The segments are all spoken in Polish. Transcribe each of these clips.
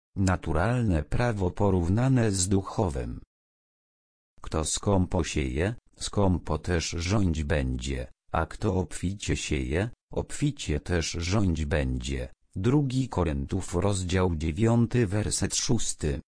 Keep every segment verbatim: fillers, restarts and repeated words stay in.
Naturalne prawo porównane z duchowym. Kto skąpo sieje, skąpo też rządź będzie, a kto obficie sieje, obficie też rządź będzie. Drugi Koryntów rozdział dziewiąty werset szósty.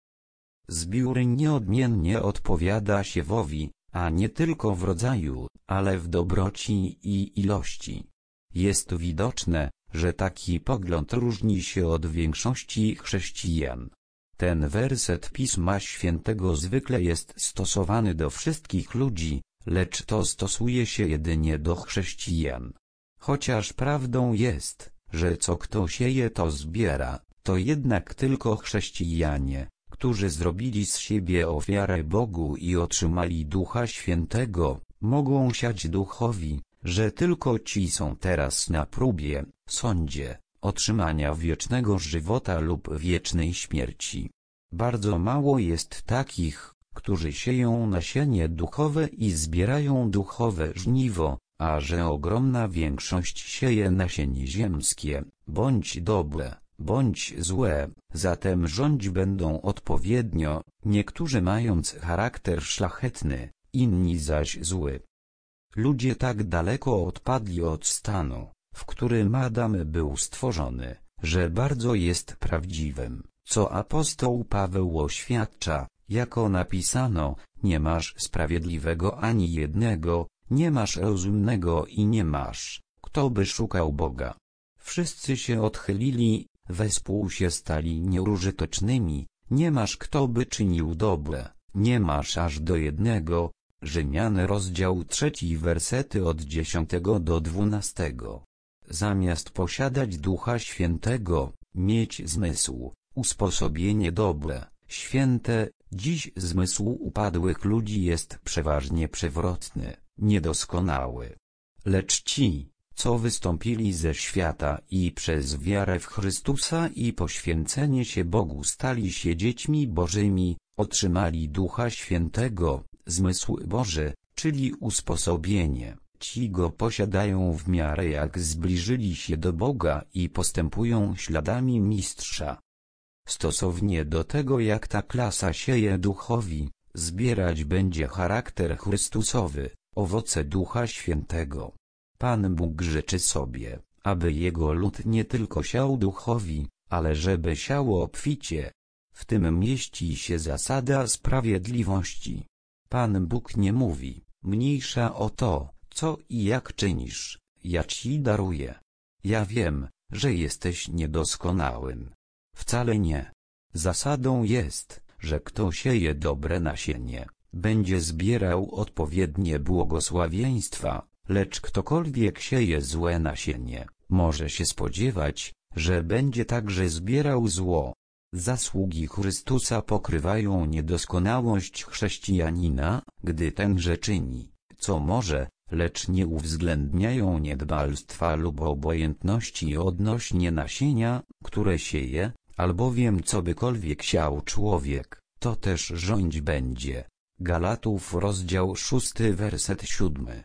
Zbiór nieodmiennie odpowiada siewowi, a nie tylko w rodzaju, ale w dobroci i ilości. Jest widoczne, że taki pogląd różni się od większości chrześcijan. Ten werset Pisma Świętego zwykle jest stosowany do wszystkich ludzi, lecz to stosuje się jedynie do chrześcijan. Chociaż prawdą jest, że co kto sieje to zbiera, to jednak tylko chrześcijanie, którzy zrobili z siebie ofiarę Bogu i otrzymali Ducha Świętego, mogą siać duchowi, że tylko ci są teraz na próbie, sądzie, otrzymania wiecznego żywota lub wiecznej śmierci. Bardzo mało jest takich, którzy sieją nasienie duchowe i zbierają duchowe żniwo, a że ogromna większość sieje nasienie ziemskie, bądź dobre, bądź złe, zatem rządź będą odpowiednio, niektórzy mając charakter szlachetny, inni zaś zły. Ludzie tak daleko odpadli od stanu, w którym Adam był stworzony, że bardzo jest prawdziwym, co apostoł Paweł oświadcza, jako napisano, nie masz sprawiedliwego ani jednego, nie masz rozumnego i nie masz, kto by szukał Boga. Wszyscy się odchylili, wespół się stali nieużytecznymi, nie masz kto by czynił dobre, nie masz aż do jednego. Rzymian rozdział trzeci wersety od dziesiątego do dwunastego. Zamiast posiadać Ducha Świętego, mieć zmysł, usposobienie dobre, święte, dziś zmysł upadłych ludzi jest przeważnie przewrotny, niedoskonały. Lecz ci, co wystąpili ze świata i przez wiarę w Chrystusa i poświęcenie się Bogu stali się dziećmi Bożymi, otrzymali Ducha Świętego, zmysł Boży, czyli usposobienie. Ci go posiadają w miarę jak zbliżyli się do Boga i postępują śladami Mistrza. Stosownie do tego jak ta klasa sieje duchowi, zbierać będzie charakter Chrystusowy, owoce Ducha Świętego. Pan Bóg życzy sobie, aby Jego lud nie tylko siał duchowi, ale żeby siało obficie. W tym mieści się zasada sprawiedliwości. Pan Bóg nie mówi, mniejsza o to, co i jak czynisz, ja ci daruję. Ja wiem, że jesteś niedoskonałym. Wcale nie. Zasadą jest, że kto sieje dobre nasienie, będzie zbierał odpowiednie błogosławieństwa, lecz ktokolwiek sieje złe nasienie, może się spodziewać, że będzie także zbierał zło. Zasługi Chrystusa pokrywają niedoskonałość chrześcijanina, gdy tenże czyni, co może, lecz nie uwzględniają niedbalstwa lub obojętności odnośnie nasienia, które sieje, albowiem cobykolwiek siał człowiek, to też rządź będzie. Galatów rozdział szósty werset siódmy.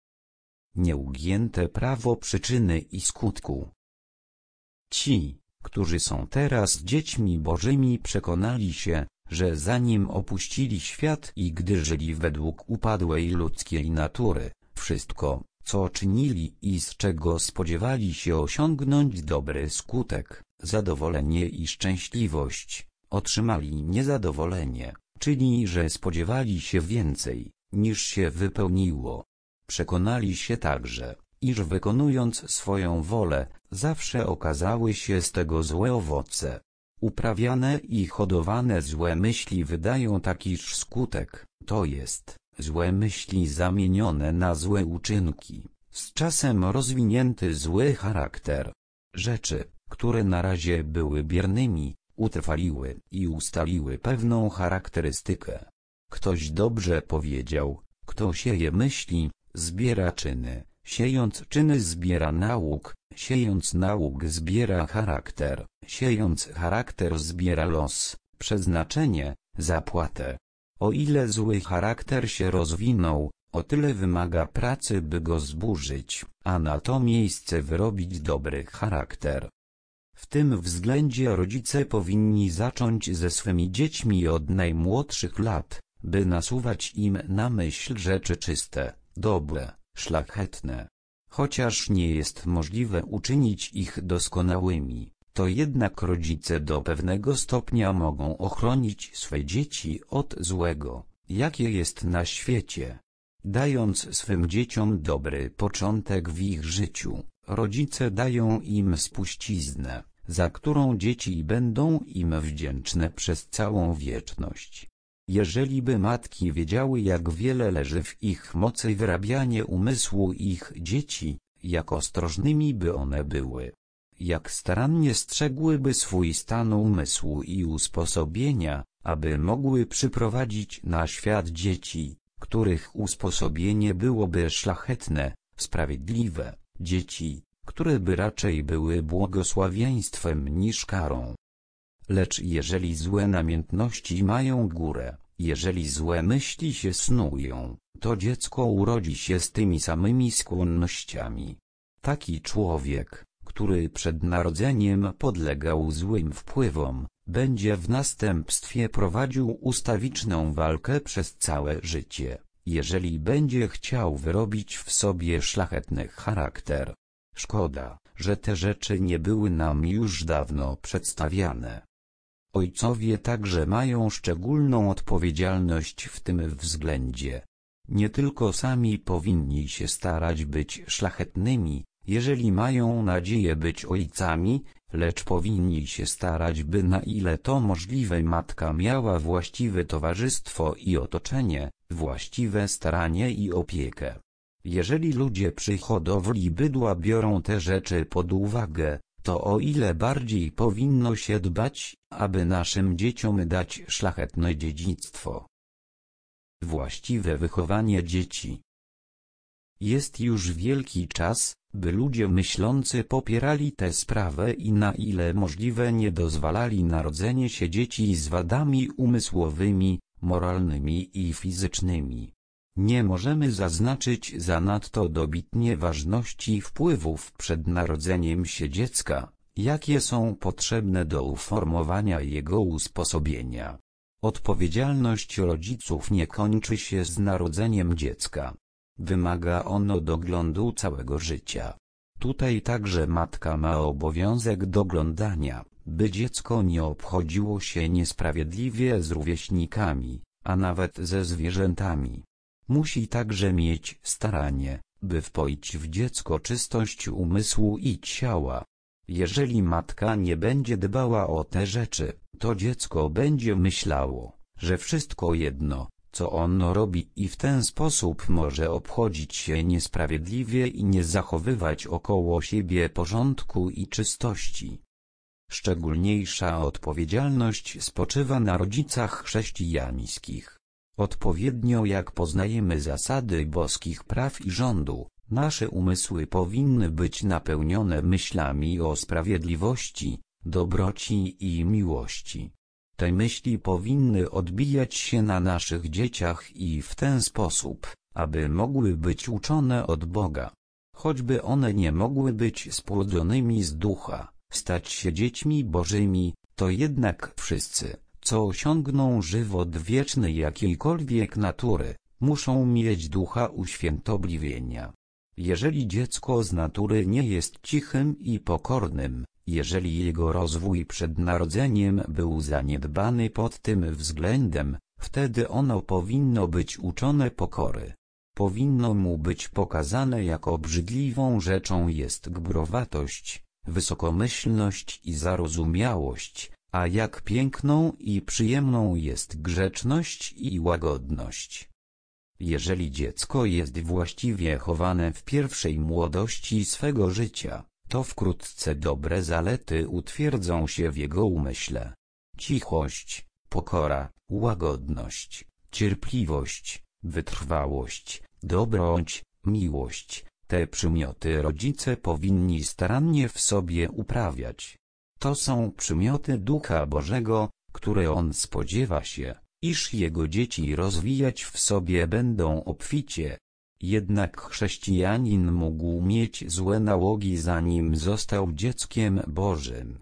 Nieugięte prawo przyczyny i skutku. Ci, którzy są teraz dziećmi Bożymi, przekonali się, że zanim opuścili świat i gdy żyli według upadłej ludzkiej natury, wszystko, co czynili i z czego spodziewali się osiągnąć dobry skutek, zadowolenie i szczęśliwość, otrzymali niezadowolenie, czyli że spodziewali się więcej, niż się wypełniło. Przekonali się także, iż wykonując swoją wolę, zawsze okazały się z tego złe owoce. Uprawiane i hodowane złe myśli wydają takiż skutek, to jest, złe myśli zamienione na złe uczynki, z czasem rozwinięty zły charakter. Rzeczy, które na razie były biernymi, utrwaliły i ustaliły pewną charakterystykę. Ktoś dobrze powiedział, kto sieje myśli, zbiera czyny, siejąc czyny zbiera nauk, siejąc nauk zbiera charakter, siejąc charakter zbiera los, przeznaczenie, zapłatę. O ile zły charakter się rozwinął, o tyle wymaga pracy, by go zburzyć, a na to miejsce wyrobić dobry charakter. W tym względzie rodzice powinni zacząć ze swymi dziećmi od najmłodszych lat, by nasuwać im na myśl rzeczy czyste, dobre, szlachetne. Chociaż nie jest możliwe uczynić ich doskonałymi, to jednak rodzice do pewnego stopnia mogą ochronić swe dzieci od złego, jakie jest na świecie. Dając swym dzieciom dobry początek w ich życiu, rodzice dają im spuściznę, za którą dzieci będą im wdzięczne przez całą wieczność. Jeżeli by matki wiedziały, jak wiele leży w ich mocy wyrabianie umysłu ich dzieci, jak ostrożnymi by one były, jak starannie strzegłyby swój stan umysłu i usposobienia, aby mogły przyprowadzić na świat dzieci, których usposobienie byłoby szlachetne, sprawiedliwe, dzieci, które by raczej były błogosławieństwem niż karą. Lecz jeżeli złe namiętności mają górę, jeżeli złe myśli się snują, to dziecko urodzi się z tymi samymi skłonnościami. Taki człowiek, który przed narodzeniem podlegał złym wpływom, będzie w następstwie prowadził ustawiczną walkę przez całe życie, jeżeli będzie chciał wyrobić w sobie szlachetny charakter. Szkoda, że te rzeczy nie były nam już dawno przedstawiane. Ojcowie także mają szczególną odpowiedzialność w tym względzie. Nie tylko sami powinni się starać być szlachetnymi, jeżeli mają nadzieję być ojcami, lecz powinni się starać, by na ile to możliwe matka miała właściwe towarzystwo i otoczenie, właściwe staranie i opiekę. Jeżeli ludzie przy hodowli bydła biorą te rzeczy pod uwagę, to o ile bardziej powinno się dbać, aby naszym dzieciom dać szlachetne dziedzictwo. Właściwe wychowanie dzieci. Jest już wielki czas, by ludzie myślący popierali tę sprawę i na ile możliwe nie dozwalali narodzenie się dzieci z wadami umysłowymi, moralnymi i fizycznymi. Nie możemy zaznaczyć zanadto dobitnie ważności wpływów przed narodzeniem się dziecka, jakie są potrzebne do uformowania jego usposobienia. Odpowiedzialność rodziców nie kończy się z narodzeniem dziecka. Wymaga ono doglądu całego życia. Tutaj także matka ma obowiązek doglądania, by dziecko nie obchodziło się niesprawiedliwie z rówieśnikami, a nawet ze zwierzętami. Musi także mieć staranie, by wpoić w dziecko czystość umysłu i ciała. Jeżeli matka nie będzie dbała o te rzeczy, to dziecko będzie myślało, że wszystko jedno, co ono robi, i w ten sposób może obchodzić się niesprawiedliwie i nie zachowywać około siebie porządku i czystości. Szczególniejsza odpowiedzialność spoczywa na rodzicach chrześcijańskich. Odpowiednio jak poznajemy zasady boskich praw i rządu, nasze umysły powinny być napełnione myślami o sprawiedliwości, dobroci i miłości. Te myśli powinny odbijać się na naszych dzieciach i w ten sposób, aby mogły być uczone od Boga. Choćby one nie mogły być spłodzonymi z ducha, stać się dziećmi bożymi, to jednak wszyscy, co osiągną żywot wieczny jakiejkolwiek natury, muszą mieć ducha uświętobliwienia. Jeżeli dziecko z natury nie jest cichym i pokornym, jeżeli jego rozwój przed narodzeniem był zaniedbany pod tym względem, wtedy ono powinno być uczone pokory. Powinno mu być pokazane, jak obrzydliwą rzeczą jest gbrowatość, wysokomyślność i zarozumiałość, a jak piękną i przyjemną jest grzeczność i łagodność. Jeżeli dziecko jest właściwie chowane w pierwszej młodości swego życia, to wkrótce dobre zalety utwierdzą się w jego umyśle. Cichość, pokora, łagodność, cierpliwość, wytrwałość, dobroć, miłość, te przymioty rodzice powinni starannie w sobie uprawiać. To są przymioty Ducha Bożego, które On spodziewa się, iż Jego dzieci rozwijać w sobie będą obficie. Jednak chrześcijanin mógł mieć złe nałogi, zanim został dzieckiem Bożym.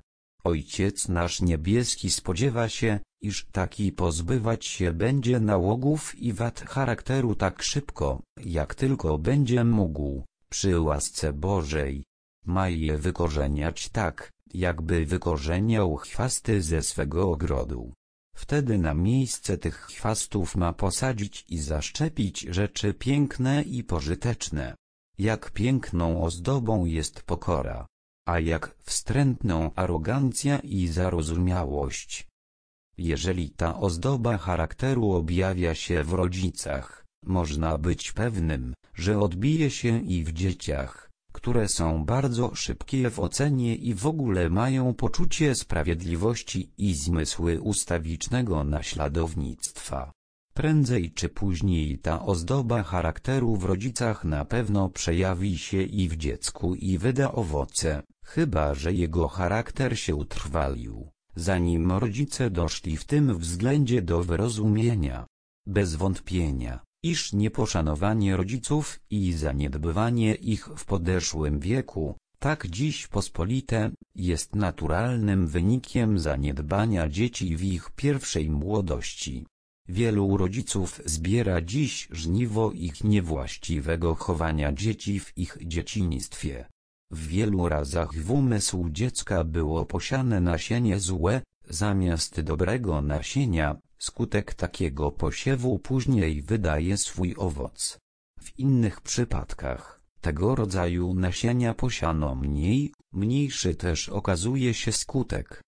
Ojciec nasz niebieski spodziewa się, iż taki pozbywać się będzie nałogów i wad charakteru tak szybko, jak tylko będzie mógł, przy łasce Bożej. Ma je wykorzeniać tak, jakby wykorzeniał chwasty ze swego ogrodu. Wtedy na miejsce tych chwastów ma posadzić i zaszczepić rzeczy piękne i pożyteczne. Jak piękną ozdobą jest pokora, a jak wstrętną arogancja i zarozumiałość. Jeżeli ta ozdoba charakteru objawia się w rodzicach, można być pewnym, że odbije się i w dzieciach, które są bardzo szybkie w ocenie i w ogóle mają poczucie sprawiedliwości i zmysły ustawicznego naśladownictwa. Prędzej czy później ta ozdoba charakteru w rodzicach na pewno przejawi się i w dziecku i wyda owoce, chyba że jego charakter się utrwalił, zanim rodzice doszli w tym względzie do wyrozumienia. Bez wątpienia, iż nieposzanowanie rodziców i zaniedbywanie ich w podeszłym wieku, tak dziś pospolite, jest naturalnym wynikiem zaniedbania dzieci w ich pierwszej młodości. Wielu rodziców zbiera dziś żniwo ich niewłaściwego chowania dzieci w ich dzieciństwie. W wielu razach w umysł dziecka było posiane nasienie złe, zamiast dobrego nasienia. Skutek takiego posiewu później wydaje swój owoc. W innych przypadkach, tego rodzaju nasienia posiano mniej, mniejszy też okazuje się skutek.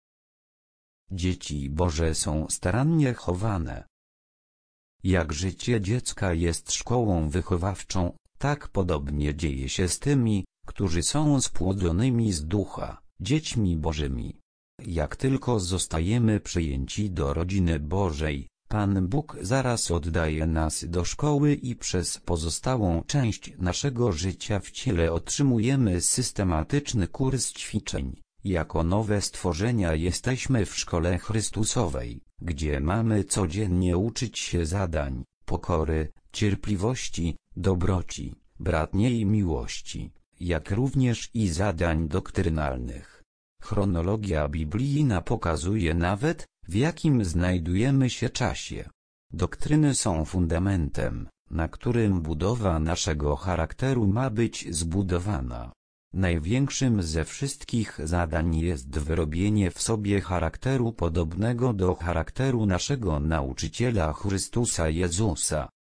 Dzieci Boże są starannie chowane. Jak życie dziecka jest szkołą wychowawczą, tak podobnie dzieje się z tymi, którzy są spłodzonymi z ducha, dziećmi Bożymi. Jak tylko zostajemy przyjęci do rodziny Bożej, Pan Bóg zaraz oddaje nas do szkoły i przez pozostałą część naszego życia w ciele otrzymujemy systematyczny kurs ćwiczeń. Jako nowe stworzenia jesteśmy w szkole Chrystusowej, gdzie mamy codziennie uczyć się zadań, pokory, cierpliwości, dobroci, bratniej miłości, jak również i zadań doktrynalnych. Chronologia biblijna pokazuje nawet, w jakim znajdujemy się czasie. Doktryny są fundamentem, na którym budowa naszego charakteru ma być zbudowana. Największym ze wszystkich zadań jest wyrobienie w sobie charakteru podobnego do charakteru naszego nauczyciela Chrystusa Jezusa.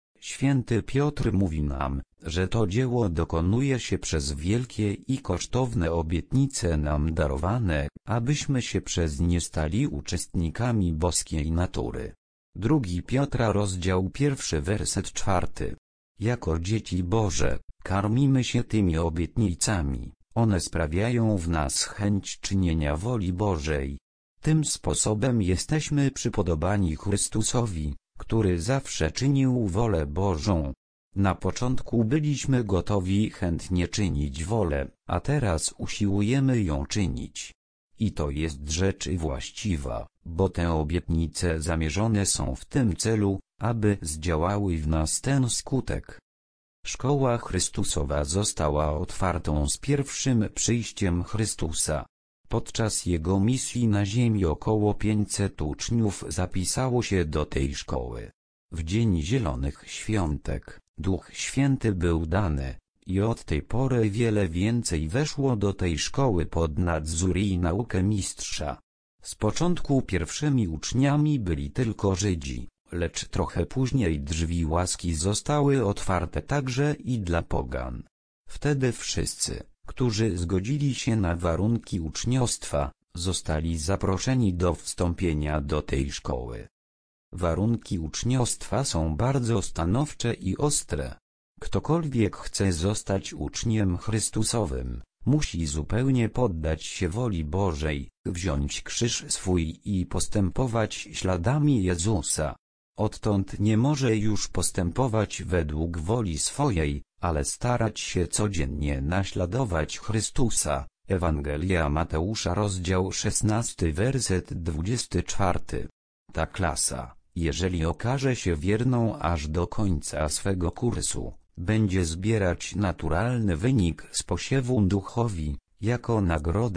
Święty Piotr mówi nam, że to dzieło dokonuje się przez wielkie i kosztowne obietnice nam darowane, abyśmy się przez nie stali uczestnikami boskiej natury. Drugi Piotra rozdział pierwszy werset czwarty. Jako dzieci Boże, karmimy się tymi obietnicami, one sprawiają w nas chęć czynienia woli Bożej. Tym sposobem jesteśmy przypodobani Chrystusowi, który zawsze czynił wolę Bożą. Na początku byliśmy gotowi chętnie czynić wolę, a teraz usiłujemy ją czynić. I to jest rzecz właściwa, bo te obietnice zamierzone są w tym celu, aby zdziałały w nas ten skutek. Szkoła Chrystusowa została otwartą z pierwszym przyjściem Chrystusa. Podczas Jego misji na ziemi około pięćset uczniów zapisało się do tej szkoły. W Dzień Zielonych Świątek, Duch Święty był dany, i od tej pory wiele więcej weszło do tej szkoły pod nadzór i naukę mistrza. Z początku pierwszymi uczniami byli tylko Żydzi, lecz trochę później drzwi łaski zostały otwarte także i dla pogan. Wtedy wszyscy, którzy zgodzili się na warunki uczniostwa, zostali zaproszeni do wstąpienia do tej szkoły. Warunki uczniostwa są bardzo stanowcze i ostre. Ktokolwiek chce zostać uczniem Chrystusowym, musi zupełnie poddać się woli Bożej, wziąć krzyż swój i postępować śladami Jezusa. Odtąd nie może już postępować według woli swojej, ale starać się codziennie naśladować Chrystusa. Ewangelia Mateusza rozdział szesnasty werset dwudziesty czwarty. Ta klasa, jeżeli okaże się wierną aż do końca swego kursu, będzie zbierać naturalny wynik z posiewu duchowi, jako nagrodę,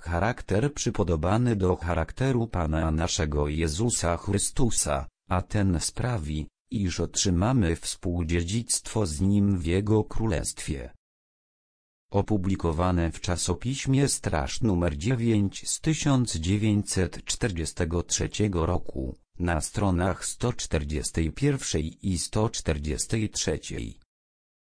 charakter przypodobany do charakteru Pana naszego Jezusa Chrystusa, a ten sprawi, iż otrzymamy współdziedzictwo z Nim w Jego Królestwie. Opublikowane w czasopiśmie Straż numer dziewięć z tysiąc dziewięćset czterdziestego trzeciego roku, na stronach sto czterdziestej pierwszej i sto czterdziestej trzeciej.